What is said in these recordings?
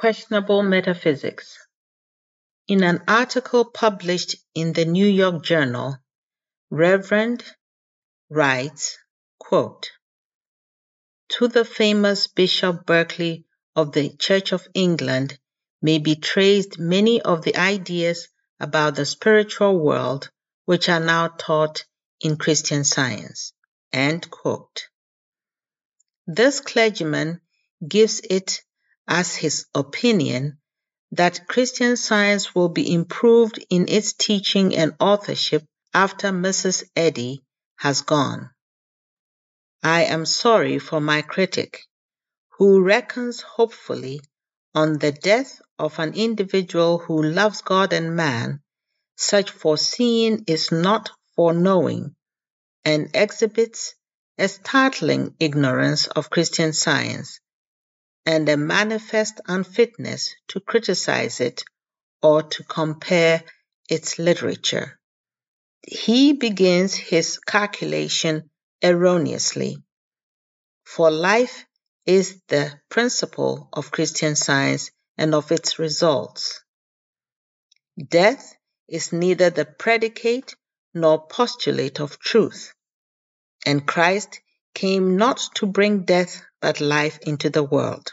Questionable Metaphysics. In an article published in the New York Journal, Reverend writes, quote, "To the famous Bishop Berkeley of the Church of England may be traced many of the ideas about the spiritual world which are now taught in Christian Science." End quote. This clergyman gives it as his opinion that Christian Science will be improved in its teaching and authorship after Mrs. Eddy has gone. I am sorry for my critic, who reckons hopefully on the death of an individual who loves God and man. Such foreseeing is not foreknowing, and exhibits a startling ignorance of Christian Science and a manifest unfitness to criticize it or to compare its literature. He begins his calculation erroneously, for life is the principle of Christian Science and of its results. Death is neither the predicate nor postulate of truth, and Christ came not to bring death but life into the world.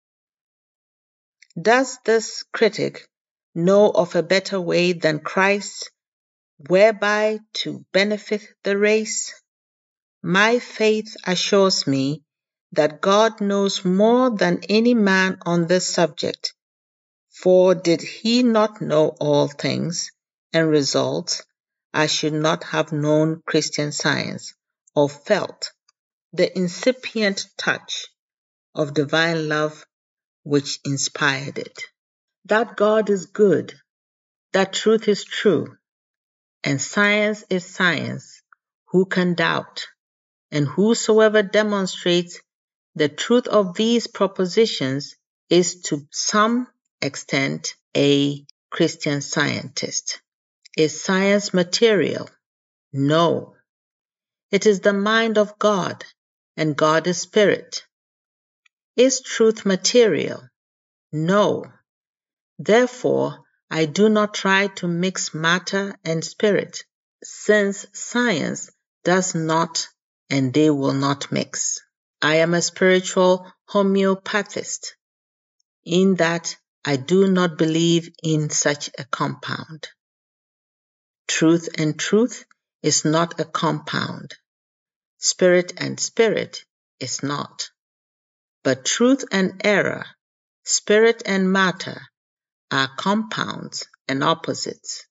Does this critic know of a better way than Christ's whereby to benefit the race? My faith assures me that God knows more than any man on this subject, for did he not know all things and results, I should not have known Christian Science or felt the incipient touch of divine love which inspired it. That God is good, that truth is true, and science is science, who can doubt? And whosoever demonstrates the truth of these propositions is to some extent a Christian Scientist. Is science material? No. It is the mind of God, and God is spirit. Is truth material? No. Therefore, I do not try to mix matter and spirit, since science does not and they will not mix. I am a spiritual homeopathist, in that I do not believe in such a compound. Truth and truth is not a compound. Spirit and spirit is not. But truth and error, spirit and matter, are compounds and opposites.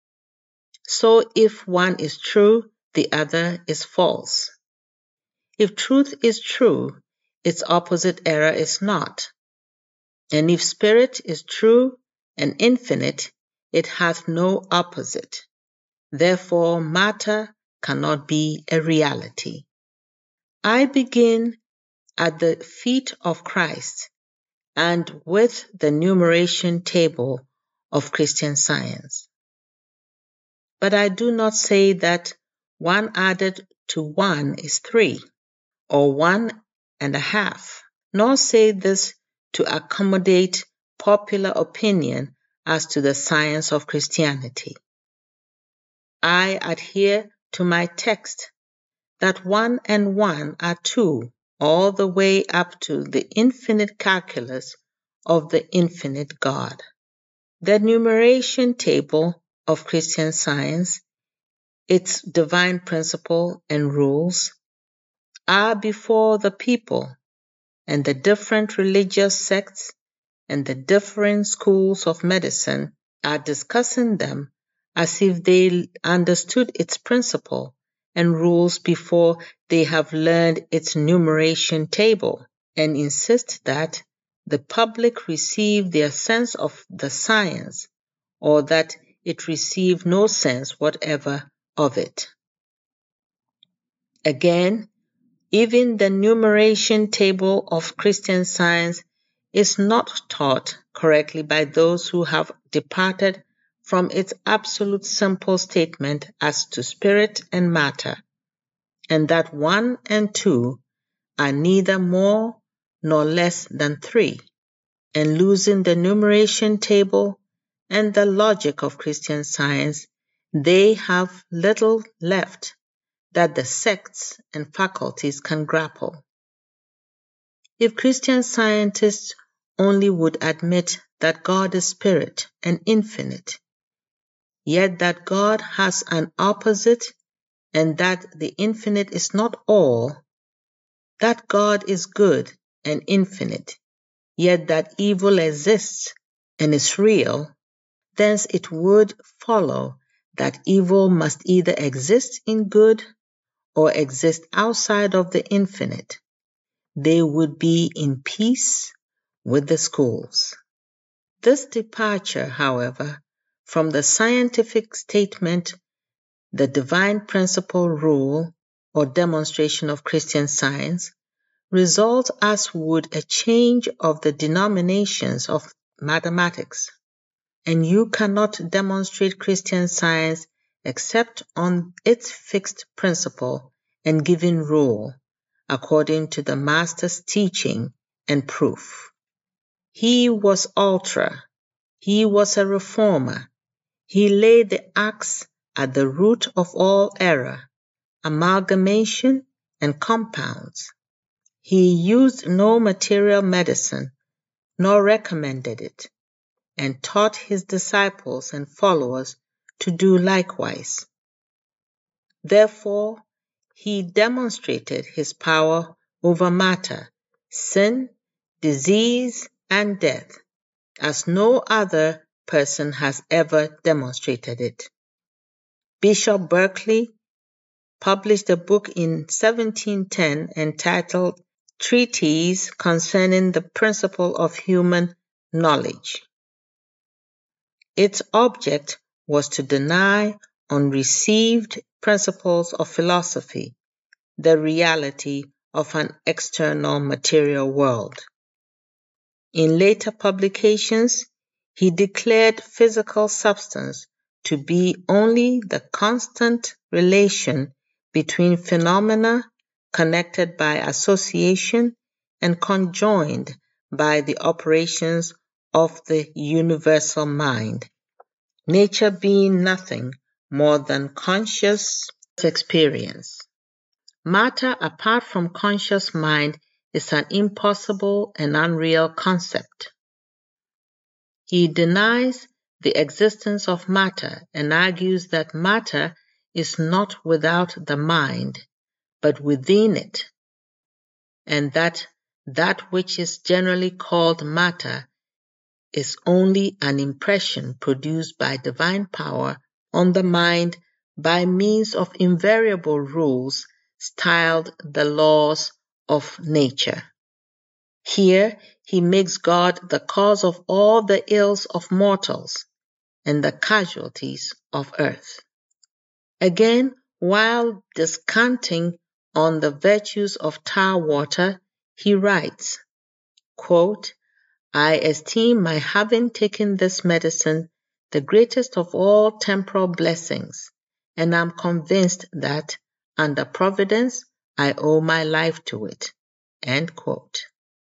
So if one is true, the other is false. If truth is true, its opposite error is not. And if spirit is true and infinite, it hath no opposite. Therefore, matter cannot be a reality. I begin at the feet of Christ and with the numeration table of Christian Science. But I do not say that 1 added to 1 is 3, or 1.5, nor say this to accommodate popular opinion as to the science of Christianity. I adhere to my text that 1 and 1 are 2, all the way up to the infinite calculus of the infinite God. The numeration table of Christian Science, its divine principle and rules, are before the people, and the different religious sects and the different schools of medicine are discussing them as if they understood its principle and rules before they have learned its numeration table, and insist that the public receive their sense of the science, or that it receive no sense whatever of it. Again, even the numeration table of Christian Science is not taught correctly by those who have departed from its absolute simple statement as to spirit and matter, and that 1 and 2 are neither more nor less than 3. and losing the numeration table and the logic of Christian Science, they have little left that the sects and faculties can grapple. If Christian scientists only would admit that God is spirit and infinite, yet that God has an opposite and that the infinite is not all, that God is good and infinite, yet that evil exists and is real, thence it would follow that evil must either exist in good or exist outside of the infinite. They would be in peace with the schools. This departure, however, from the scientific statement, the divine principle rule or demonstration of Christian Science, results as would a change of the denominations of mathematics. And you cannot demonstrate Christian Science except on its fixed principle and given rule, according to the Master's teaching and proof. He was ultra. He was a reformer. He laid the axe at the root of all error, amalgamation, and compounds. He used no material medicine, nor recommended it, and taught his disciples and followers to do likewise. Therefore, he demonstrated his power over matter, sin, disease, and death, as no other person has ever demonstrated it. Bishop Berkeley published a book in 1710 entitled Treatise Concerning the Principle of Human Knowledge. Its object was to deny unreceived principles of philosophy, the reality of an external material world. In later publications, he declared physical substance to be only the constant relation between phenomena connected by association and conjoined by the operations of the universal mind, nature being nothing more than conscious experience. Matter apart from conscious mind is an impossible and unreal concept. He denies the existence of matter and argues that matter is not without the mind, but within it, and that which is generally called matter is only an impression produced by divine power on the mind by means of invariable rules styled the laws of nature. Here he makes God the cause of all the ills of mortals and the casualties of earth. Again, while descanting on the virtues of tar water, he writes, quote, I esteem my having taken this medicine the greatest of all temporal blessings, and am convinced that, under Providence, I owe my life to it. End quote.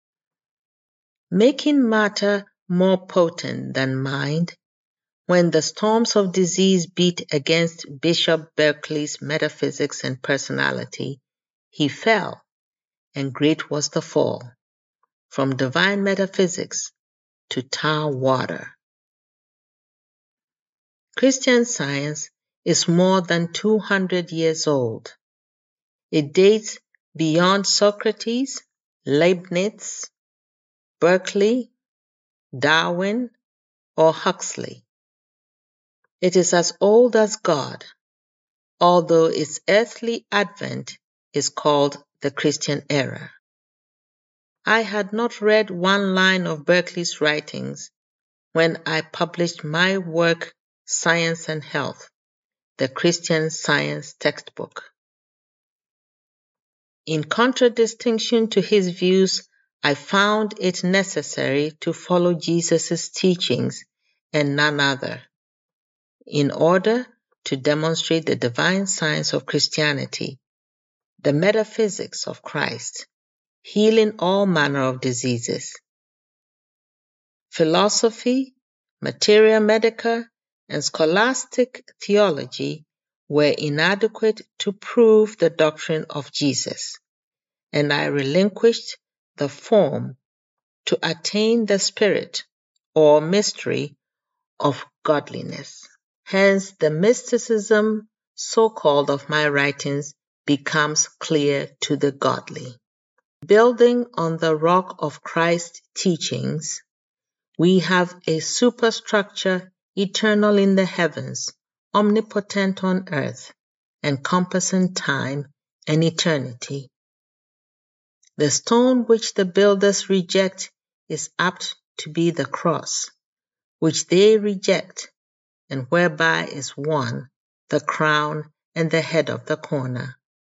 Making matter more potent than mind, when the storms of disease beat against Bishop Berkeley's metaphysics and personality, he fell, and great was the fall, from divine metaphysics to tar water. Christian Science is more than 200 years old. It dates beyond Socrates, Leibniz, Berkeley, Darwin, or Huxley. It is as old as God, although its earthly advent is called the Christian era. I had not read one line of Berkeley's writings when I published my work, Science and Health, the Christian Science textbook. In contradistinction to his views, I found it necessary to follow Jesus' teachings and none other, in order to demonstrate the divine science of Christianity, the metaphysics of Christ, healing all manner of diseases. Philosophy, materia medica, and scholastic theology were inadequate to prove the doctrine of Jesus, and I relinquished the form to attain the spirit or mystery of godliness. Hence, the mysticism, so-called, of my writings becomes clear to the godly. Building on the rock of Christ's teachings, we have a superstructure eternal in the heavens, omnipotent on earth, encompassing time and eternity. The stone which the builders reject is apt to be the cross, which they reject, and whereby is won the crown and the head of the corner.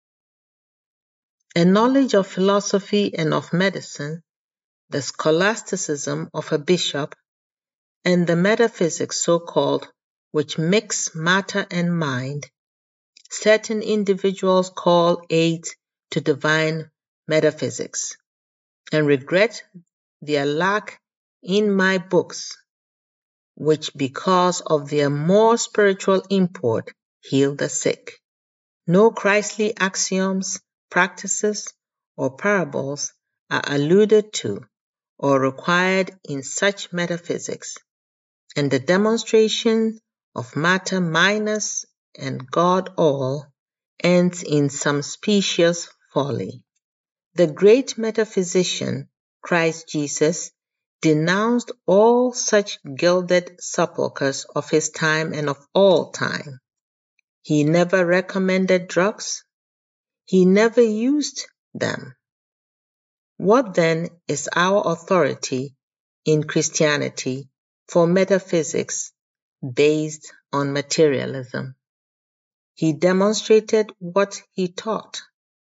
A knowledge of philosophy and of medicine, the scholasticism of a bishop, and the metaphysics so-called, which mix matter and mind, certain individuals call aid to divine metaphysics, and regret their lack in my books, which because of their more spiritual import heal the sick. No Christly axioms, practices, or parables are alluded to or required in such metaphysics, and the demonstration of matter minus and God all ends in some specious folly. The great metaphysician, Christ Jesus, denounced all such gilded sepulchres of his time and of all time. He never recommended drugs. He never used them. What then is our authority in Christianity for metaphysics based on materialism? He demonstrated what he taught.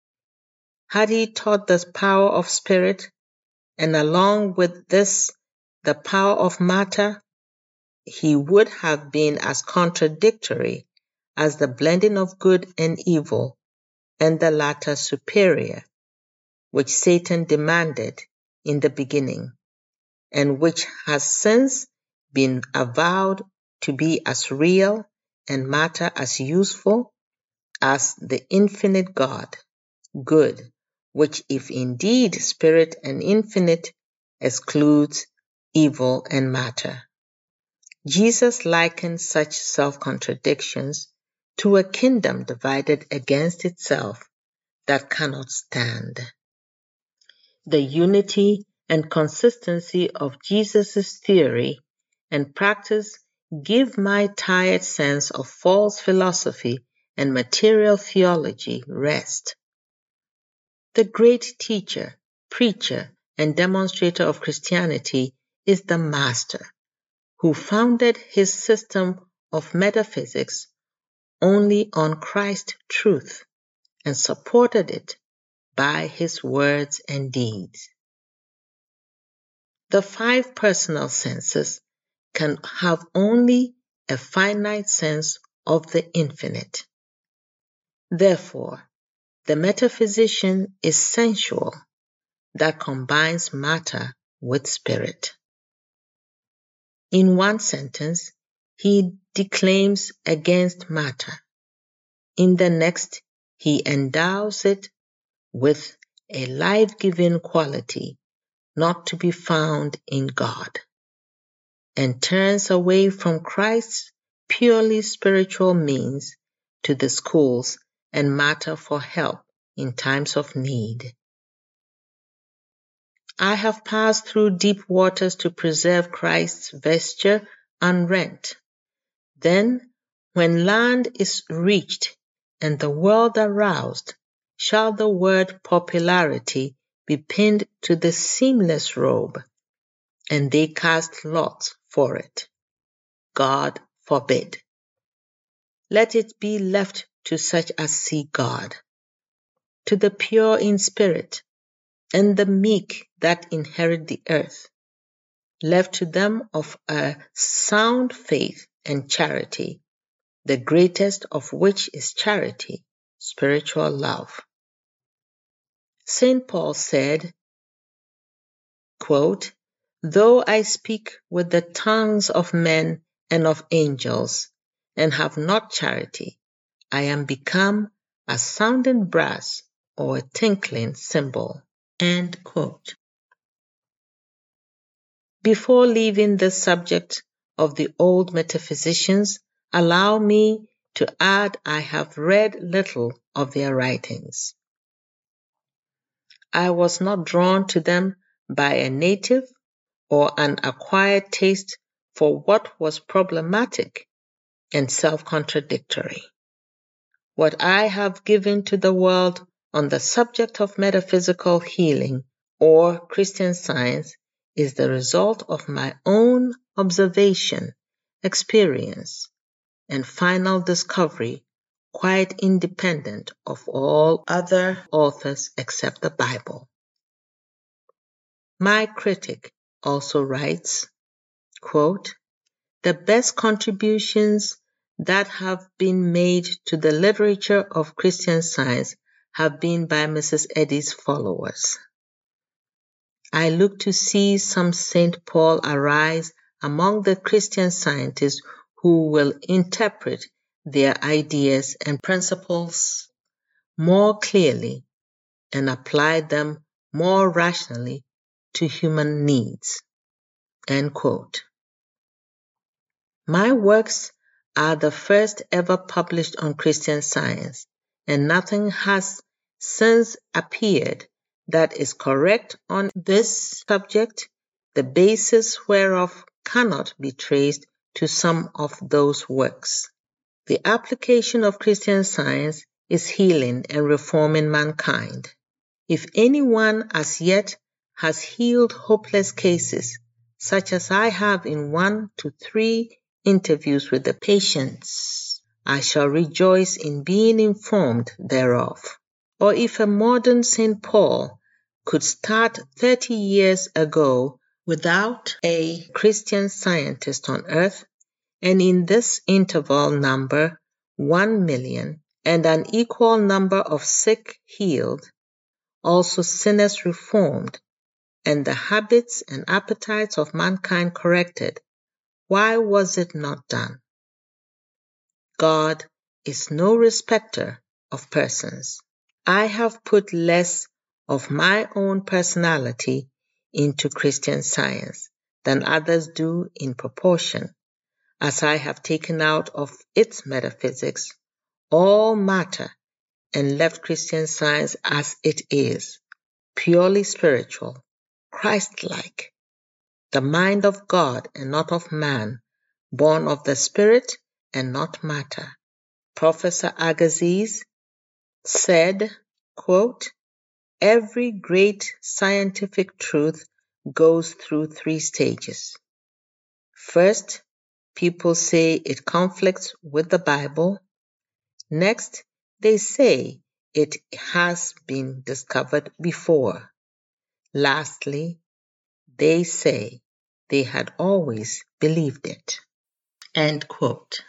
Had he taught the power of spirit, and along with this the power of matter, he would have been as contradictory as the blending of good and evil, and the latter superior, which Satan demanded in the beginning, and which has since been avowed to be as real and matter as useful as the infinite God, good, which if indeed spirit and infinite excludes evil and matter. Jesus likened such self-contradictions to a kingdom divided against itself that cannot stand. The unity and consistency of Jesus' theory and practice give my tired sense of false philosophy and material theology rest. The great teacher, preacher, and demonstrator of Christianity is the Master, who founded his system of metaphysics only on Christ's truth and supported it by his words and deeds. The five personal senses can have only a finite sense of the infinite. Therefore, the metaphysician is sensual, that combines matter with spirit. In one sentence, he declaims against matter. In the next, he endows it with a life-giving quality not to be found in God, and turns away from Christ's purely spiritual means to the schools and matter for help in times of need. I have passed through deep waters to preserve Christ's vesture unrent. Then, when land is reached and the world aroused, shall the word popularity be pinned to the seamless robe, and they cast lots for it. God forbid. Let it be left to such as seek God, to the pure in spirit, and the meek that inherit the earth, left to them of a sound faith and charity, the greatest of which is charity, spiritual love. St. Paul said, quote, Though I speak with the tongues of men and of angels, and have not charity, I am become a sounding brass or a tinkling cymbal. End quote. Before leaving the subject of the old metaphysicians, allow me to add I have read little of their writings. I was not drawn to them by a native or an acquired taste for what was problematic and self-contradictory. What I have given to the world on the subject of metaphysical healing or Christian Science is the result of my own observation, experience, and final discovery, quite independent of all other authors except the Bible. My critic also writes, quote, "The best contributions that have been made to the literature of Christian Science have been by Mrs. Eddy's followers. I look to see some St. Paul arise among the Christian scientists who will interpret their ideas and principles more clearly and apply them more rationally to human needs." End quote. My works are the first ever published on Christian Science, and nothing has since appeared that is correct on this subject, the basis whereof cannot be traced to some of those works. The application of Christian Science is healing and reforming mankind. If anyone as yet has healed hopeless cases, such as I have in 1 to 3 interviews with the patients, I shall rejoice in being informed thereof. Or if a modern St. Paul could start 30 years ago without a Christian Scientist on earth, and in this interval number 1 million, and an equal number of sick healed, also sinners reformed, and the habits and appetites of mankind corrected, why was it not done? God is no respecter of persons. I have put less of my own personality into Christian Science than others do in proportion, as I have taken out of its metaphysics all matter and left Christian Science as it is, purely spiritual, Christ-like, the mind of God and not of man, born of the Spirit and not matter. Professor Agassiz said, quote, "Every great scientific truth goes through 3 stages. First, people say it conflicts with the Bible. Next, they say it has been discovered before. Lastly, they say they had always believed it." End quote.